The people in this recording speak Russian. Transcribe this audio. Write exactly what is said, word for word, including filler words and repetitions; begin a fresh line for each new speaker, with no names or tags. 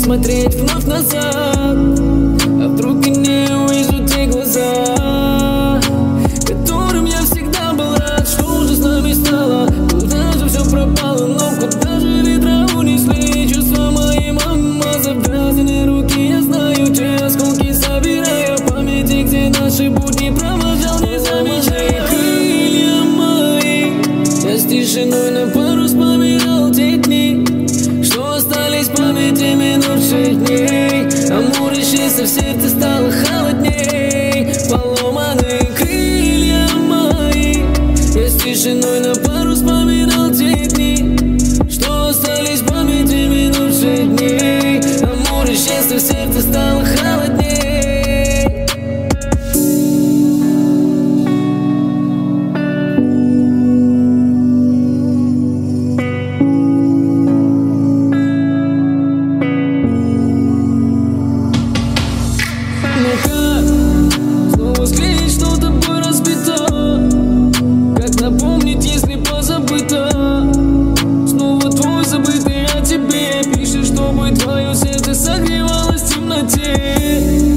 смотреть вновь назад. А вдруг и не увижу те глаза, которым я всегда был рад. Что уже с нами стало? Куда же все пропало? Но куда же ветра унесли чувства мои, мама? Завязаны руки, я знаю, те осколки собираю в памяти, где наши будни провожал, не замечая. Крылья мои, я с тишиной на пару вспоминал те дни, что остались в памяти минувших дней. Амур исчез, а в сердце стало холодней. Поломанные крылья мои, я с тишиной на пару вспоминал те дни, что остались в памяти минувших дней. Амур исчез, а в сердце стало холодней. Ну как снова склеить, что тобой разбито? Как напомнить, если позабыто? Снова твой забытый о тебе пишет, чтобы твое сердце согревалось в темноте.